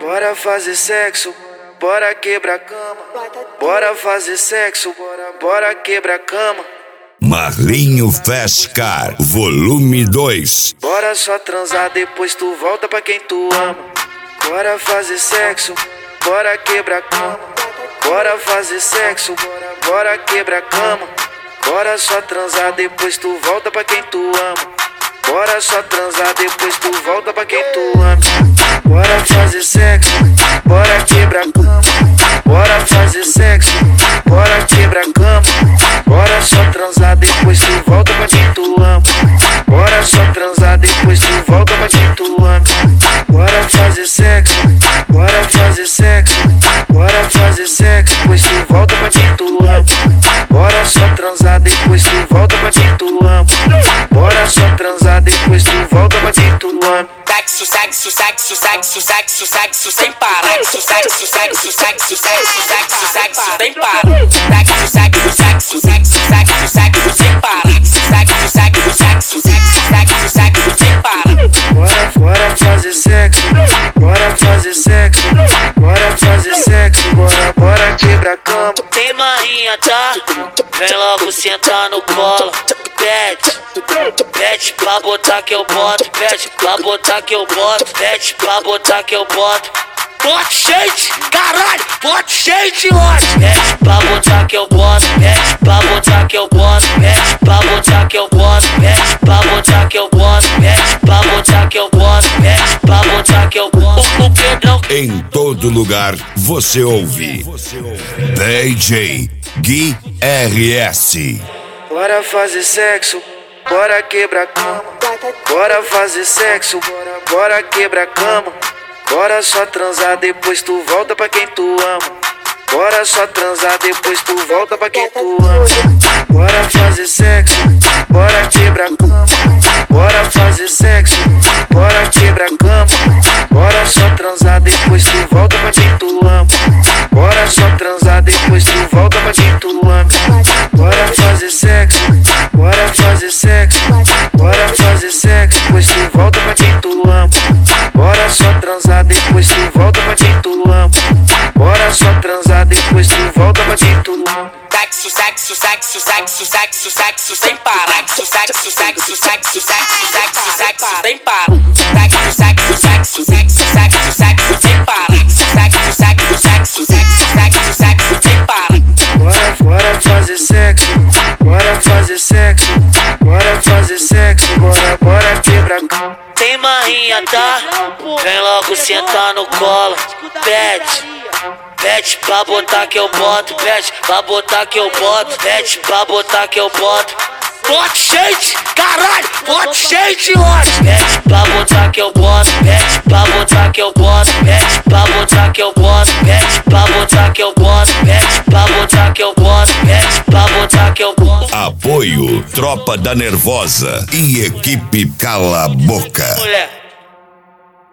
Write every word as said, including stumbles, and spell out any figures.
Bora fazer sexo, bora quebrar cama. Bora fazer sexo, bora, bora quebrar cama. Marlinho Festcar, volume dois. Bora só transar, depois tu volta pra quem tu ama. Bora fazer sexo, bora quebrar cama. Bora fazer sexo, bora, bora quebrar cama. Bora só transar, depois tu volta pra quem tu ama. Bora só transar, depois tu volta pra quem tu ama. Bora fazer sexo, bora quebrar cama. Bora fazer sexo, bora quebrar cama. Bora só transar, depois tu volta pra quem tu ama. Bora só transar, depois tu volta pra quem tu ama. Bora fazer sexo, bora fazer sexo. Bora fazer sexo, depois tu volta pra quem tu ama. Bora só transar, depois tu volta pra quem tu ama. Bora só transar, depois tu volta pra quem tu ama. Sexo, sexo, sexo, sexo, sexo, sexo sem parar. Sexo, sexo, sexo, sexo, sexo, sexo, sexo sem parar. Sexo, sexo, sexo, sexo, sexo, sexo sem parar. Sexo, sexo, sexo, sexo, sexo, sexo sem parar. Bora, bora fazer sexo, bora fazer sexo. Bora fazer sexo, bora, bora quebrar cama. Tem marinha, tá? Vem logo sentar no colo. Pede, pede pra botar que eu boto. Pede pra botar que eu boto. Pede pra botar que eu boto. Bote shade, caralho, bote shade lote. Pede pra botar que eu boto. Pede pra botar que eu boto. Pede pra botar que eu boto. Pede pra botar que eu boto. Pede pra botar que eu boto. Pede pra botar que eu boto. O Pedrão. Em todo lugar você ouve D J Gui R S. Bora fazer sexo, bora quebrar cama. Bora fazer sexo, bora, bora quebrar cama. Bora só transar, depois tu volta pra quem tu ama. Bora só transar, depois tu volta pra quem tu ama. Bora fazer sexo, bora quebrar cama. Bora fazer sexo, bora quebrar cama. Bora só transar, depois tu volta pra quem tu ama. Bora só transar, depois tu volta pra quem tu ama. Bora fazer sexo, bora fazer sexo. Bora fazer sexo, depois tu volta pra quem tu ama. Bora só transar, depois tu volta pra quem tu ama. Bora só transar, depois tu volta pra quem tu ama. Sexo, sexo, sexo, sexo, sexo, sexo sem parar. Sexo, sexo, sexo, sexo, sexo, sexo, sexo sem parar. Sexo, sexo, sexo, sexo, sexo, sexo sem parar. Sexo, sexo, sexo, sexo, sexo, sexo sem parar. Bora, bora fazer sexo, bora fazer sexo. Bora fazer sexo, bora, bora quebrar cama. Tem marinha, tá? Vem logo sentar no colo. Pede, pede pra botar que eu boto. Pede pra botar que eu boto. Pede pra botar que eu boto. Bote shade, caralho, bote shade lote. Pede pra botar que eu boto. Pede pra botar que eu boto. Pede pra botar que eu boto. Pede pra botar que eu boto. Pede pra botar que eu boto. Pede pra botar que eu boto. Apoio Tropa da Nervosa e equipe Cala a Boca. Mulher.